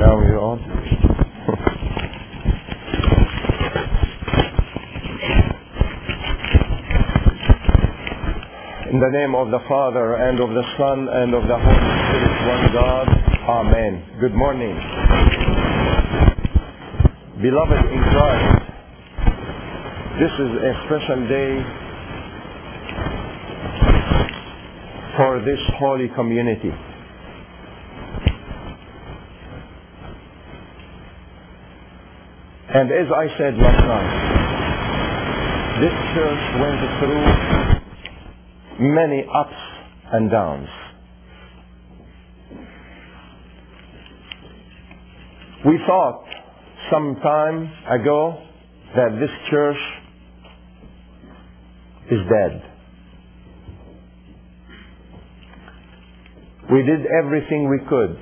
Now you're on. In the name of the Father, and of the Son, and of the Holy Spirit, one God. Amen. Good morning. Beloved in Christ, this is a special day for this holy community. And as I said last night, this church went through many ups and downs. We thought some time ago that this church is dead. We did everything we could.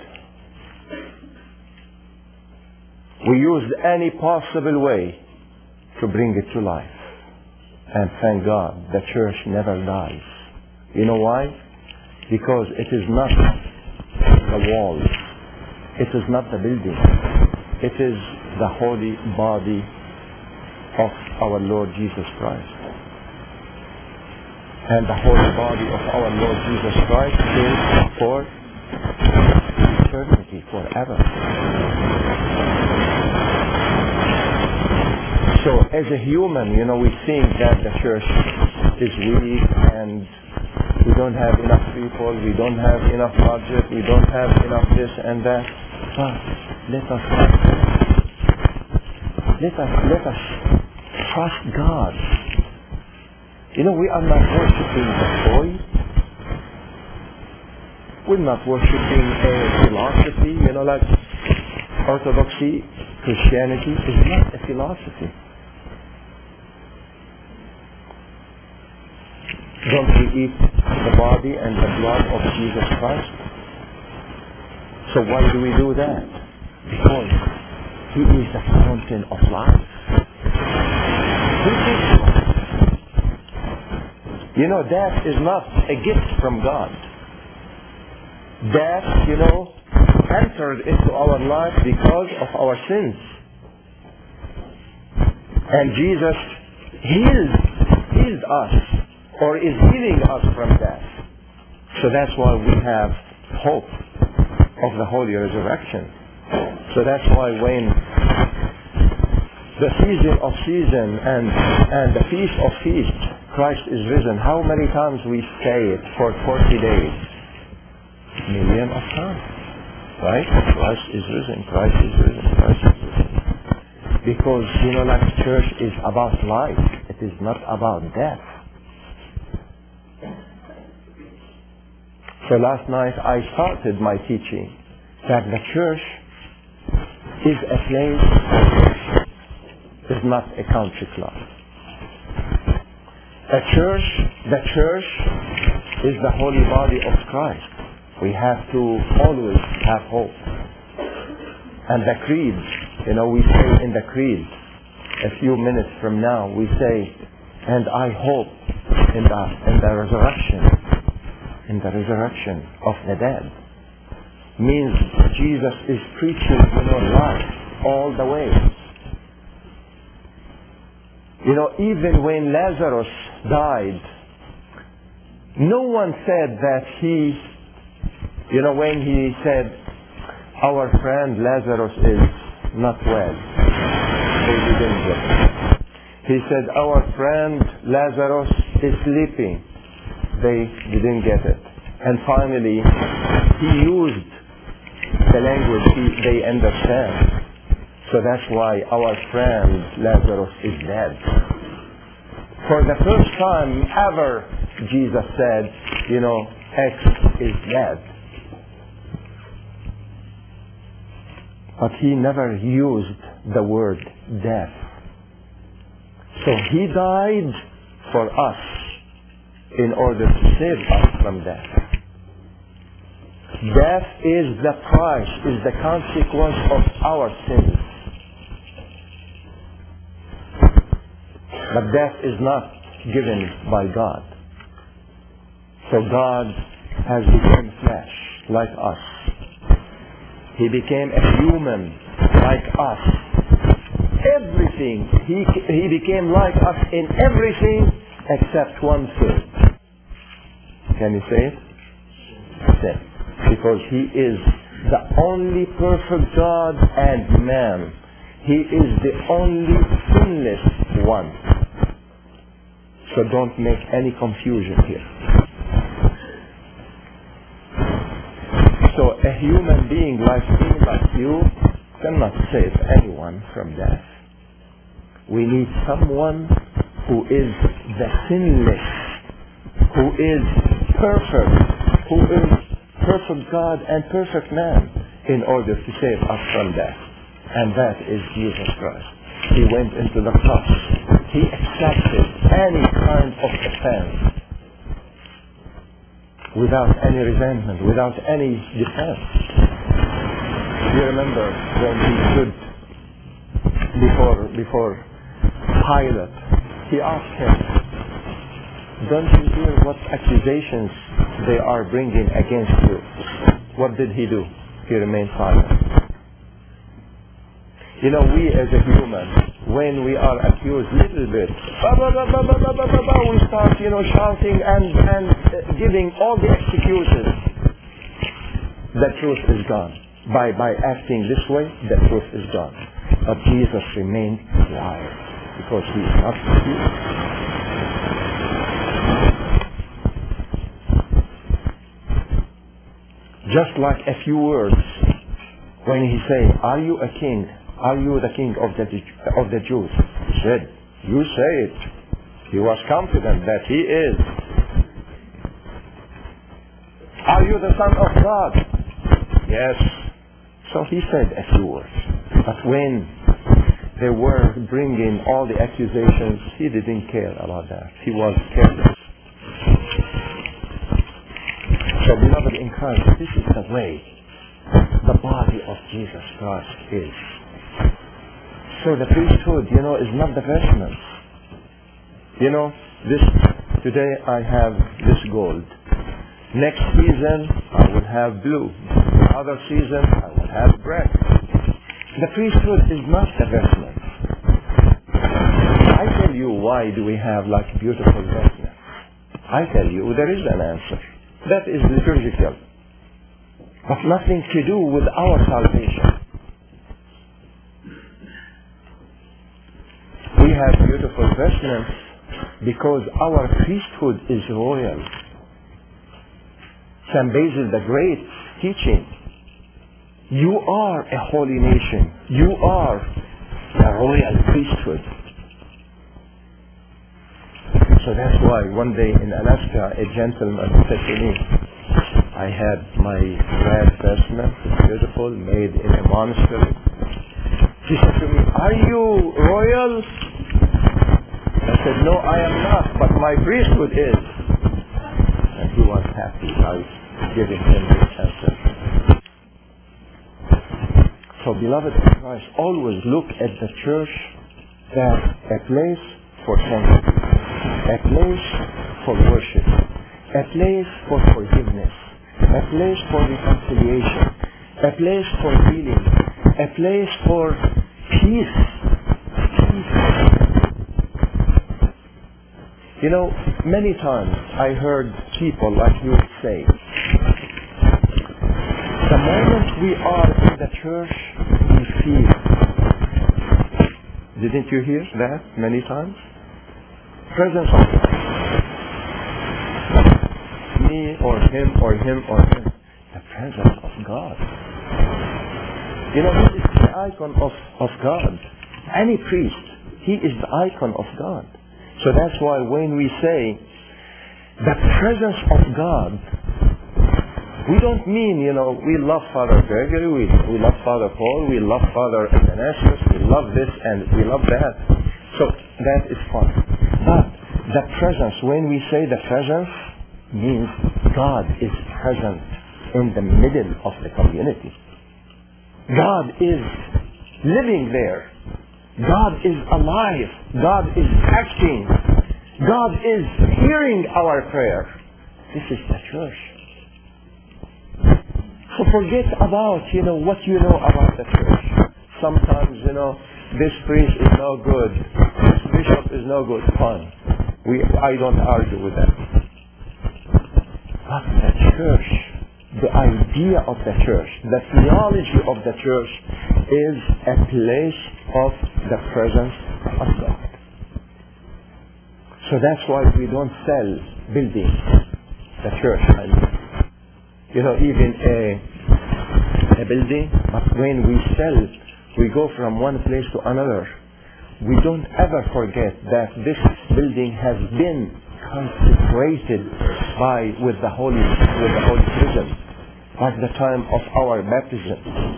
We used any possible way to bring it to life. And thank God, the church never dies. You know why? Because it is not the walls. It is not the building. It is the holy body of our Lord Jesus Christ. And the holy body of our Lord Jesus Christ is for eternity, forever. So as a human, we think that the church is weak and we don't have enough people, we don't have enough budget, we don't have enough this and that. But let us trust God. We are not worshiping the toy. We're not worshiping a philosophy, like Orthodoxy, Christianity is not a philosophy. Don't we eat the body and the blood of Jesus Christ? So why do we do that? Because He is the fountain of life. He gives life. Death is not a gift from God. Death, entered into our life because of our sins. And Jesus healed us, or is healing us from death. So that's why we have hope of the holy resurrection. So that's why when the season of season and the feast of feast, Christ is risen, how many times we say it for 40 days? Million of times. Right? Christ is risen, Christ is risen, Christ is risen. Because, church is about life. It is not about death. So last night I started my teaching that the church is a place, is not a country club. The church is the holy body of Christ. We have to always have hope. And the creed, we say in the creed, a few minutes from now, we say, and I hope in the resurrection of the dead. Means Jesus is preaching life all the way. Even when Lazarus died, no one said that when he said, our friend Lazarus is not well, they didn't get it. He said, our friend Lazarus is sleeping. They didn't get it. And finally, he used the language they understand. So that's why our friend Lazarus is dead. For the first time ever, Jesus said, X is dead. But he never used the word death. So he died for us in order to save us from death. Death is the price, is the consequence of our sins. But death is not given by God. So God has become flesh like us. He became a human like us. Everything. He became like us in everything except one thing. Can you say it? Sin. Because he is the only perfect God and man. He is the only sinless one. So don't make any confusion here. So a human being like me, like you, cannot save anyone from death. We need someone who is the sinless, who is perfect, who is perfect God and perfect man in order to save us from death. And that is Jesus Christ. He went into the cross. He accepted any kind of offense without any resentment, without any defense. You remember when he stood before Pilate, he asked him, don't you hear what accusations they are bringing against you? What did he do? He remained silent. You know, we as a human, when we are accused little bit, we start, shouting and giving all the excuses. The truth is gone. By acting this way, the truth is gone. But Jesus remained quiet because he is not accused. Just like a few words, when he said, "Are you a king? Are you the king of the Jews?" He said, "You say it." He was confident that he is. "Are you the Son of God?" Yes. So he said a few words. But when they were bringing all the accusations, he didn't care about that. He was careless. So beloved in Christ, this is the way the body of Jesus Christ is. So the priesthood, is not the vestments. Today I have this gold. Next season I will have blue. The other season I will have red. The priesthood is not the vestments. I tell you why do we have beautiful vestments. I tell you there is an answer. That is liturgical. But nothing to do with our salvation. We have beautiful vestments because our priesthood is royal. St. Basil the Great teaching, you are a holy nation. You are a royal priesthood. So that's why one day in Alaska, a gentleman said to me, I had my red vestment, beautiful, made in a monastery. He said to me, "Are you royal?" I said, "No, I am not, but my priesthood is." And he was happy. I giving him this answer. So beloved in Christ, always look at the church as a place for sanctity, a place for worship, a place for forgiveness, a place for reconciliation, a place for healing, a place for peace. Many times I heard people like you say, the moment we are in the church, we feel. Didn't you hear that many times? Presence of God. Me or him or him or him. The presence of God. This is the icon of God. Any priest, he is the icon of God. So that's why when we say the presence of God, we don't mean, we love Father Gregory, we love Father Paul, we love Father Athanasius, we love this and we love that. So that is fine. But the presence, when we say the presence, means God is present in the middle of the community. God is living there. God is alive. God is acting. God is hearing our prayer. This is the church. So forget about, what you know about the church. Sometimes, this priest is no good, this bishop is no good. Fine. I don't argue with that. But the church, the idea of the church, the theology of the church is a place of the presence of God. So that's why we don't sell buildings, the church. Even a building, but when we sell, we go from one place to another. We don't ever forget that this building has been consecrated with the Holy Chrism at the time of our baptism.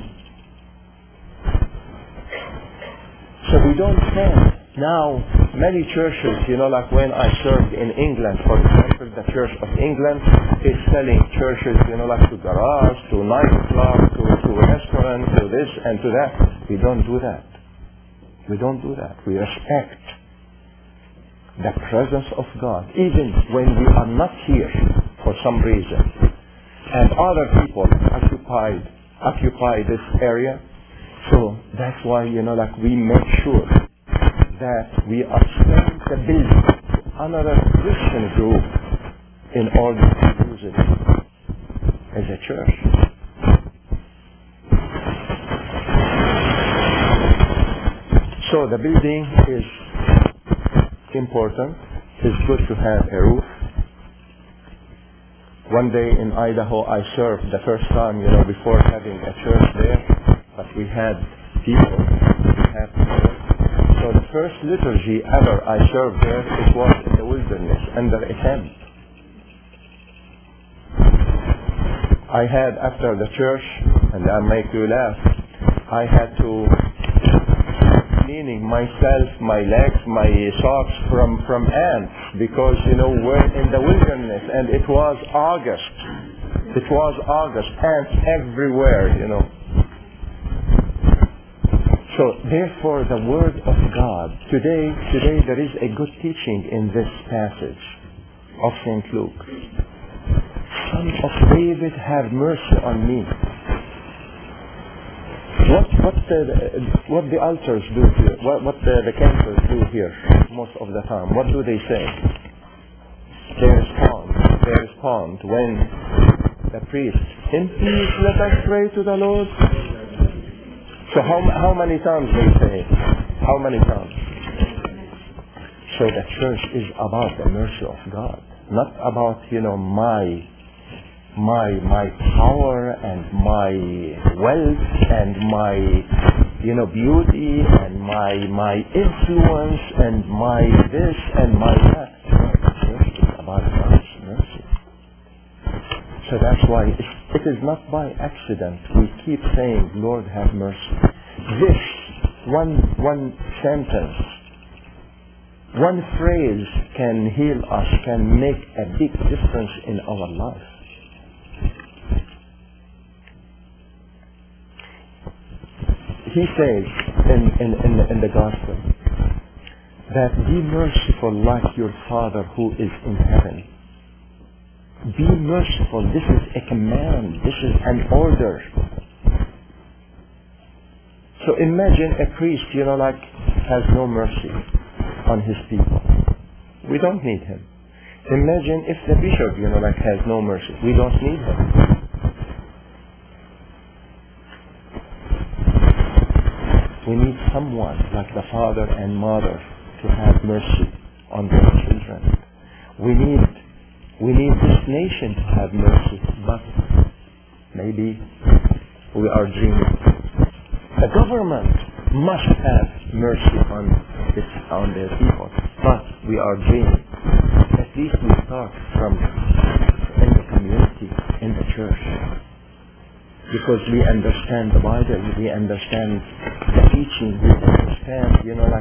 So we don't sell. Now, many churches, like when I served in England, for example, the Church of England is selling churches, like to garage, to nightclub, to restaurant, to this and to that. We don't do that. We don't do that. We respect the presence of God, even when we are not here for some reason. And other people occupy this area. So that's why, we make sure that we are selling the building to another Christian group in order to use it as a church. So the building is important. It's good to have a roof. One day in Idaho I served the first time, before having a church there, but we had people. So the first liturgy ever I served there, it was in the wilderness under a tent. I had, after the church, and I'll make you laugh, I had to cleaning myself, my legs, my socks from ants, because, we're in the wilderness, and it was August. Ants everywhere, So therefore the Word of God, today there is a good teaching in this passage of St. Luke. Son of David, have mercy on me. What the altars do here, what the cantor's do here most of the time, what do they say? They respond when the priest, in peace let us pray to the Lord. So how many times they say? How many times? So the church is about the mercy of God, not about, my power and my wealth and my, beauty and my influence and my this and my that. The church is about God's mercy. So that's why it is not by accident we keep saying, Lord, have mercy. This one sentence, one phrase can heal us, can make a big difference in our life. He says in the gospel that be merciful like your Father who is in heaven. Be merciful. This is a command. This is an order. So imagine a priest, has no mercy on his people. We don't need him. Imagine if the bishop, has no mercy. We don't need him. We need someone like the father and mother to have mercy on their children. We need this nation to have mercy, but maybe we are dreaming. The government must have mercy on their people, but we are dreaming. At least we start from in the community, in the church. Because we understand the Bible, we understand the teaching, we understand,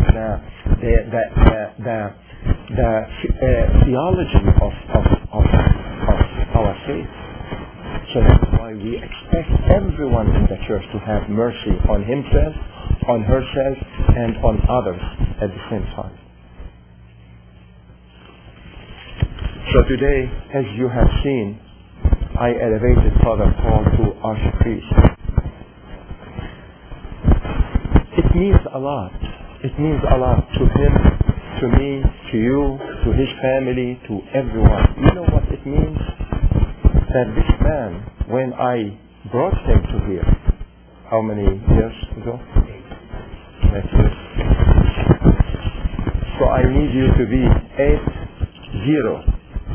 the theology of our faith. So that's why we expect everyone in the church to have mercy on himself, on herself, and on others at the same time. So today, as you have seen, I elevated Father Paul to archpriest. It means a lot. It means a lot to him, to me, to you, to his family, to everyone. You know what it means? That this man, when I brought him to here, how many years ago? 8 years. So I need you to be 8-0.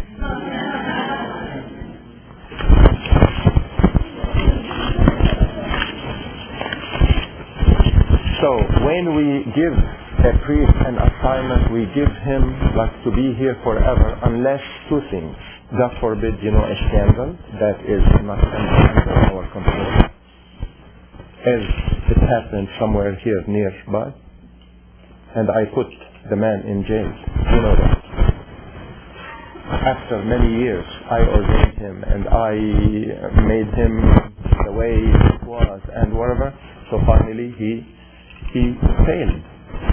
So when we give a priest an assignment, we give him like to be here forever, unless two things. God forbid, a scandal that is not under our control, as it happened somewhere here nearby, and I put the man in jail. You know that. After many years, I ordained him and I made him the way he was and whatever. So finally, he failed.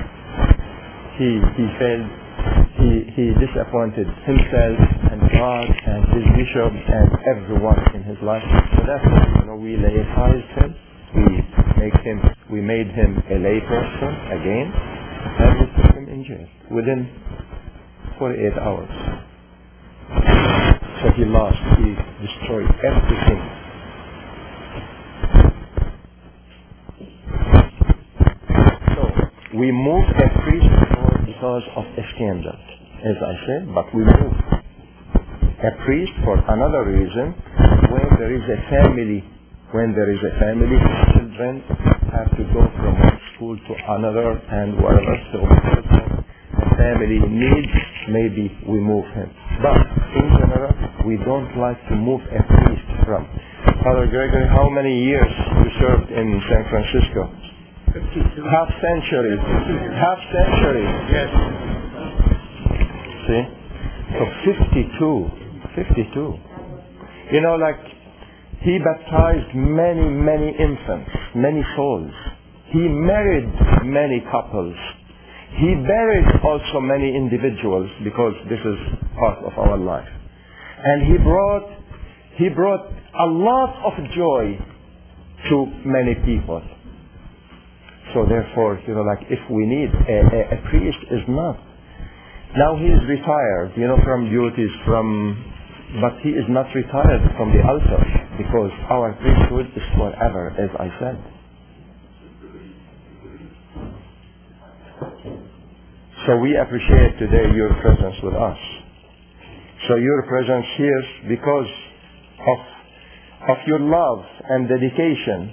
He failed. He disappointed himself and God and his bishop and everyone in his life. So that's why we laicized him. We made him a lay person again, and we put him in jail within 48 hours. So he lost. He destroyed everything. We moved a priest because of a scandal, as I said, but we moved a priest for another reason. When there is a family, children have to go from one school to another and whatever. So because of a family needs, maybe we move him. But in general, we don't like to move a priest from. Father Gregory, how many years you served in San Francisco? 52. Half century. Yes. See? So 52. He baptized many infants, many souls. He married many couples. He buried also many individuals, because this is part of our life. And he brought a lot of joy to many people. So therefore, if we need a priest is not. Now he is retired, from duties, but he is not retired from the altar, because our priesthood is forever, as I said. So we appreciate today your presence with us. So your presence here, because of your love and dedication.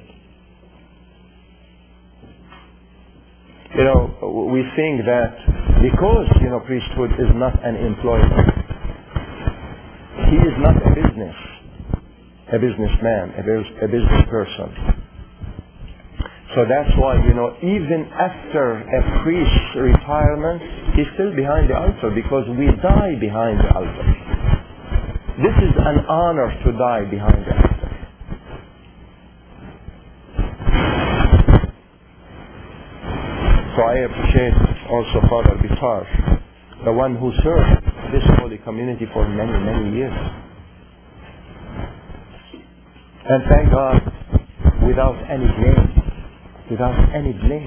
We think that because, priesthood is not an employment, he is not a businessman, a business person. So that's why, even after a priest's retirement, he's still behind the altar, because we die behind the altar. This is an honor to die behind the altar. So I appreciate also Father Bitar, the one who served this holy community for many years. And thank God, without any blame.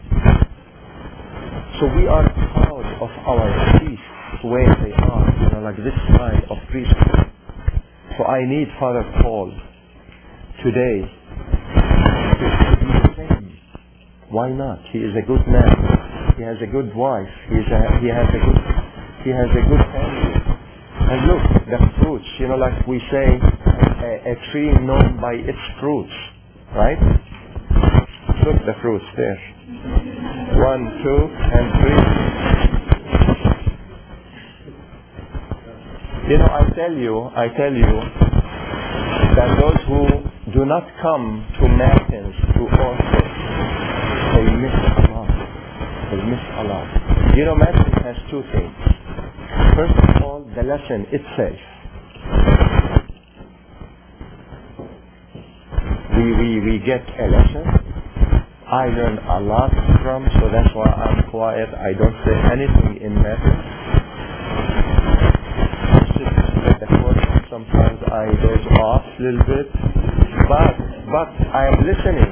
So we are proud of our priests, the way they are, like this kind of priesthood. So I need Father Paul today to be the same. Why not? He is a good man. He has a good wife. He has a good family. And look, the fruits. Like we say, a tree known by its fruits, right? Look, the fruits there. 1, 2, and 3. I tell you that those who do not come to matins, to orphans, they miss a lot. Matins has two things. First of all, the lesson itself. We get a lesson. I learn a lot from, so that's why I'm quiet. I don't say anything in matins. sometimes I doze off a little bit, but I am listening.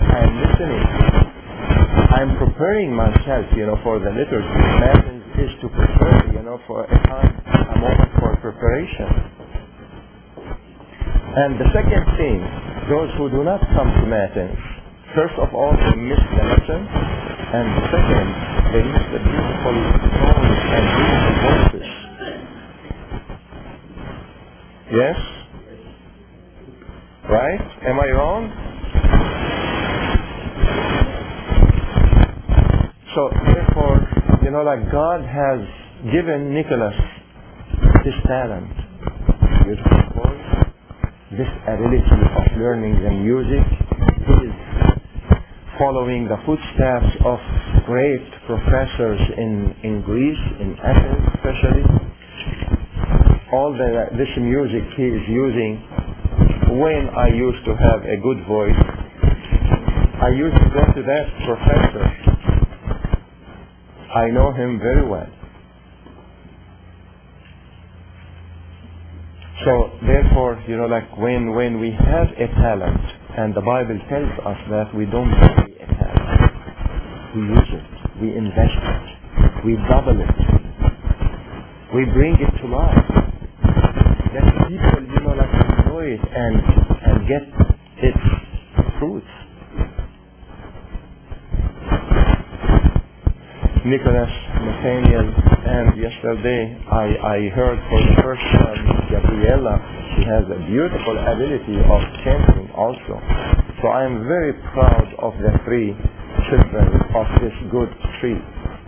I'm preparing myself, for the liturgy. Matins is to prepare, for a moment for preparation. And the second thing, those who do not come to Matins, first of all, they miss the lesson, and the second, they miss the beautiful tones and beautiful voices. Yes? Right? Am I wrong? So therefore, God has given Nicholas this talent, beautiful voice, this ability of learning the music. He is following the footsteps of great professors in Greece, in Athens especially. All this music he is using. When I used to have a good voice, I used to go to that professor. I know him very well. So therefore, when we have a talent, and the Bible tells us that we don't bury a talent, we use it, we invest it, we double it, we bring it to life. Let people, enjoy it and get its fruits. Nicholas, Nathaniel, and yesterday I heard for the first time Gabriella. She has a beautiful ability of chanting also. So I am very proud of the three children of this good tree.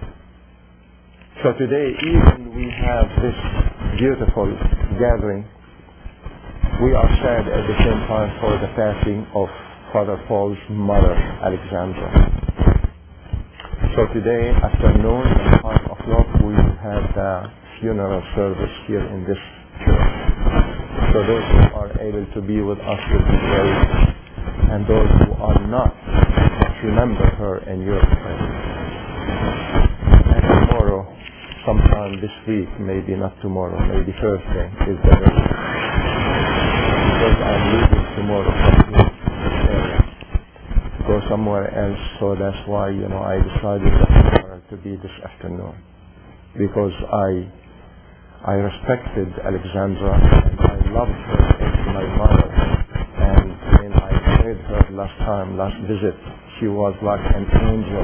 So today, even we have this beautiful gathering, we are sad at the same time for the passing of Father Paul's mother, Alexandra. So today afternoon at 5 o'clock we will have the funeral service here in this church. So those who are able to be with us will be great, and those who are not, remember her in your prayers. And tomorrow, sometime this week, maybe not tomorrow, maybe Thursday, is the day. Because I'm leaving tomorrow from here. Go somewhere else, so that's why I decided to be this afternoon, because I respected Alexandra and I loved her as my mother, and when I prayed her last visit, she was like an angel,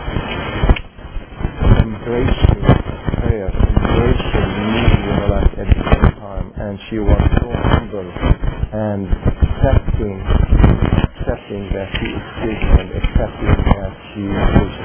embracing prayer, embracing me, at the same time, and she was so humble and accepting that she is sick and accepting that she is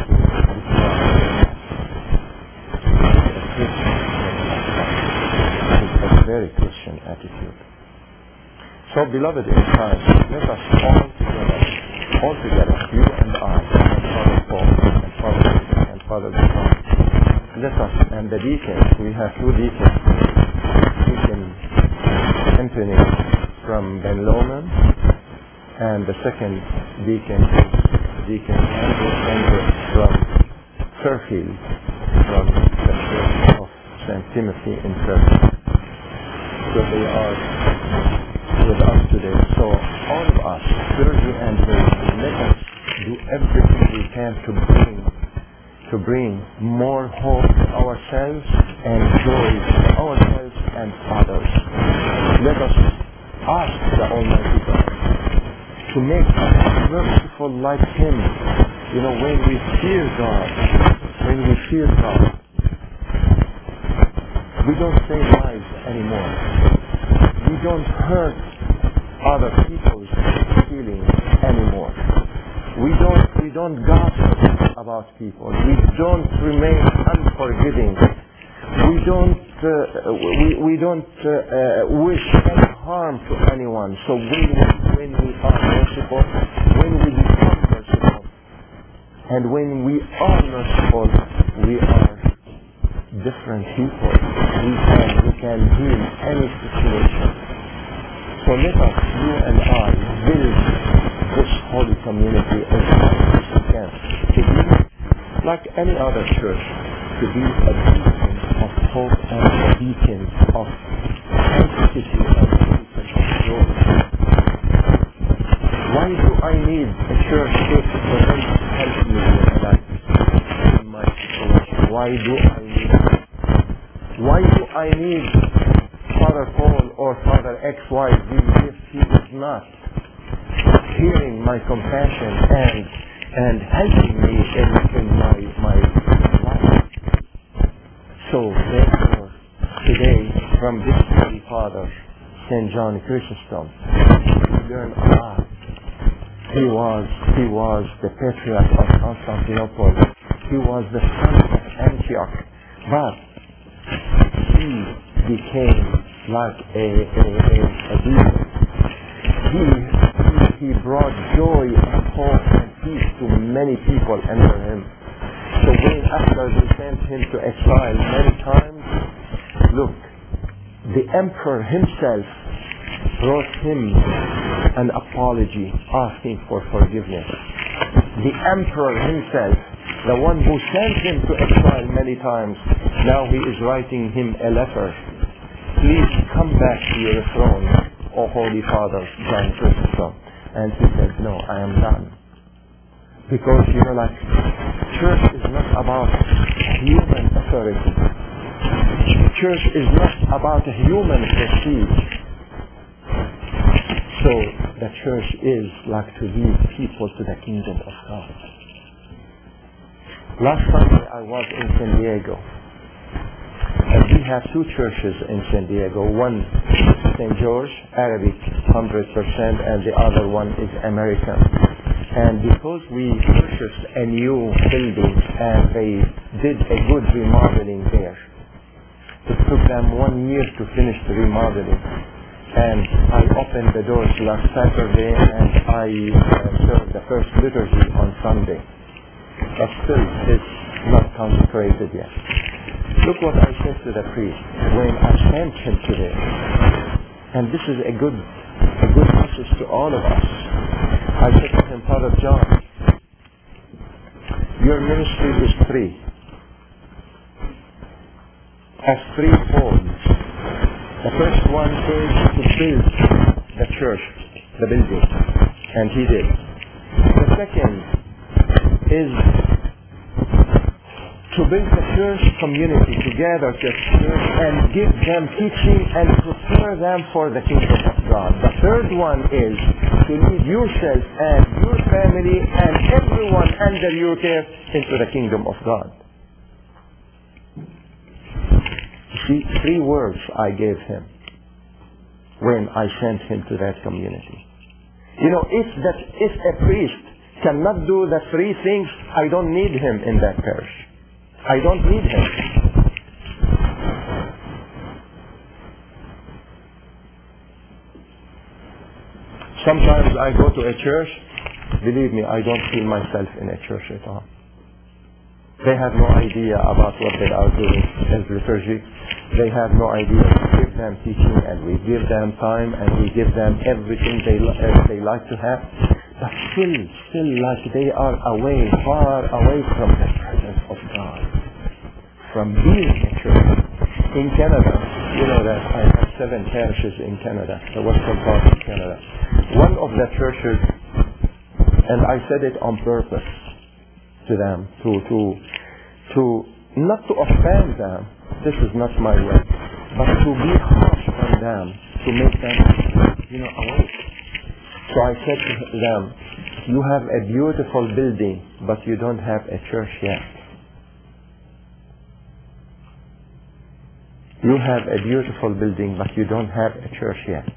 a very Christian attitude. So beloved in Christ, let us all together, you and I, and Father Paul, and Father Peter, and Father John, let us, and the deacons, we have two deacons, Deacon Anthony from Ben Lomond, and the second deacon is Deacon Andrew Sanders from Fairfield, from the Church of St. Timothy in Fairfield. So they are with us today. So all of us, clergy and laity, let us do everything we can to bring more hope to ourselves and joy to ourselves and others. Let us ask the Almighty God to make us merciful like Him. When we fear God, we don't say lies anymore. We don't hurt other people's feelings anymore. We don't gossip about people. We don't remain unforgiving. We don't wish any harm to anyone. So when we are merciful, when we become merciful, and when we are merciful, we are different people. We can heal any situation. So let us, you and I, build this holy community as much as we can, to be like any other church, to be a beacon of hope and a beacon of sanctity need a church for them to help me in my situation? Why do I need Father Paul or Father XYZ if he is not hearing my compassion and helping me in my life? So therefore, today, from this Holy Father, St. John Chrysostom, we learn a lot. He was the Patriarch of Constantinople. He was the son of Antioch. But he became like a leader. He brought joy and hope and peace to many people under him. So when after they sent him to exile many times, look, the emperor himself wrote him an apology asking for forgiveness. The emperor himself, the one who sent him to exile many times, now he is writing him a letter. Please come back to your throne, O Holy Father John Chrysostom. And he said, no, I am done. Because, church is not about human authority. Church is not about a human prestige. So the church is like to lead people to the kingdom of God. Last Sunday I was in San Diego. And we have two churches in San Diego. One St. George, Arabic, 100%, and the other one is American. And because we purchased a new building and they did a good remodeling there, it took them 1 year to finish the remodeling. And I opened the doors last Saturday and I served the first liturgy on Sunday. But still, it's not consecrated yet. Look what I said to the priest when I sent him today. And this is a good message to all of us. I said to him, Father John, your ministry is three. Of three folds. The first one is to build the church, the building. And he did. The second is to build the church community together, the church, and give them teaching and prepare them for the kingdom of God. The third one is to lead yourself and your family and everyone under your care into the kingdom of God. You see, 3 words I gave him when I sent him to that community. If a priest cannot do the 3 things, I don't need him in that parish. I don't need him. Sometimes I go to a church, believe me, I don't feel myself in a church at all. They have no idea about what they are doing as liturgy. They have no idea. We give them teaching and we give them time and we give them everything they like to have. But still like they are far away from the presence of God. From being a church. In Canada, you know that I have 7 parishes in Canada, the western part of Canada. One of the churches, and I said it on purpose to them, to not to offend them, this is not my way, but to be harsh on them, to make them, awake. So I said to them, you have a beautiful building, but you don't have a church yet. You have a beautiful building, but you don't have a church yet.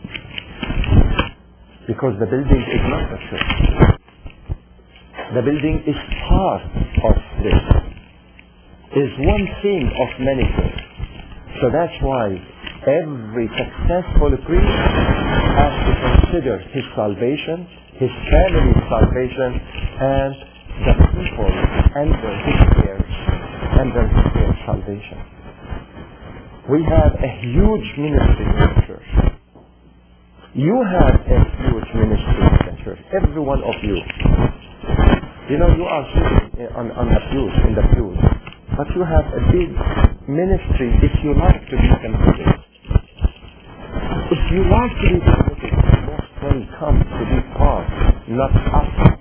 Because the building is not a church. The building is part of this. Is one thing of many things. So that's why every successful priest has to consider his salvation, his family's salvation, and the people under his care salvation. We have a huge ministry in the church. You have a huge ministry in the church. Every one of you. You are sitting on the pews, in the pews. But you have a big ministry if you like to be committed. If you like to be committed, you most welcome to be part not us.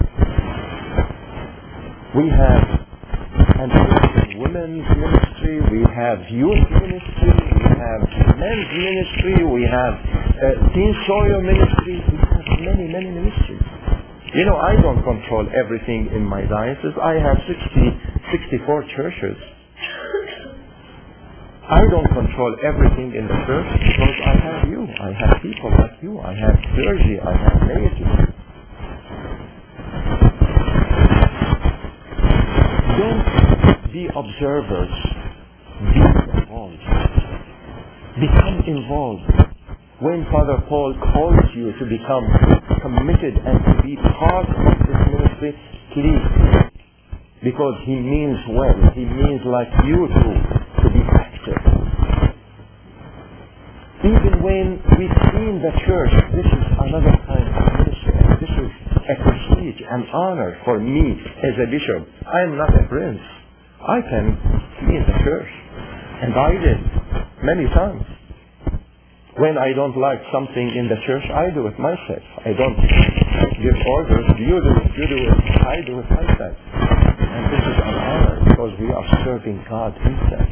We have an women's ministry, we have youth ministry, we have men's ministry, we have teen soil ministry, we have many, many ministries. You know, I don't control everything in my diocese. I have 64 churches. I don't control everything in the church because I have you. I have people like you. I have clergy. I have laity. Don't be observers. Be involved. Become involved. When Father Paul calls you to become committed and to be part of this ministry, please. Because he means well. He means like you to be active. Even when we see in the church, this is another kind of ministry. This is a prestige, an honor for me as a bishop. I am not a prince. I can be in the church. And I did many times. When I don't like something in the church, I do it myself. I don't give orders. You do it. You do it. I do it myself. And this is an honor because we are serving God Himself.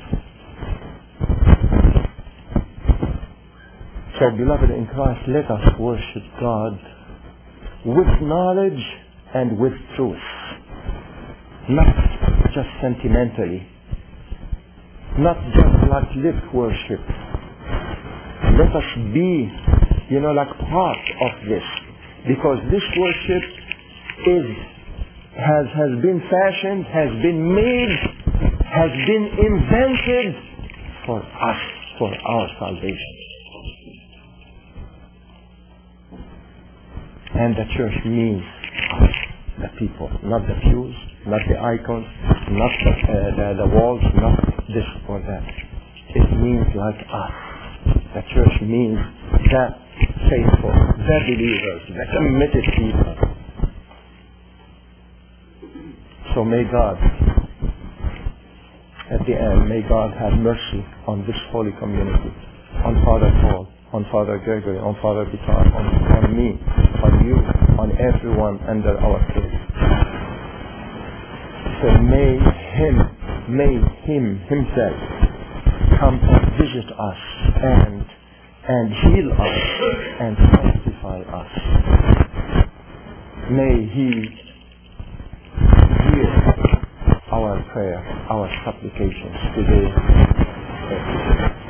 So, beloved in Christ, let us worship God with knowledge and with truth. Not just sentimentally. Not just like lip worship. Let us be, like part of this. Because this worship has been fashioned, has been made, has been invented for us, for our salvation. And the church means us, the people, not the pews, not the icons, not the walls, not this or that. It means like us. The church means the faithful, the believers, the committed people. So may God, at the end, may God have mercy on this holy community, on Father Paul, on Father Gregory, on Father Vital, on me, on you, on everyone under our care. So may Him Himself come and visit us and heal us and sanctify us. May He hear our prayer, our supplications today.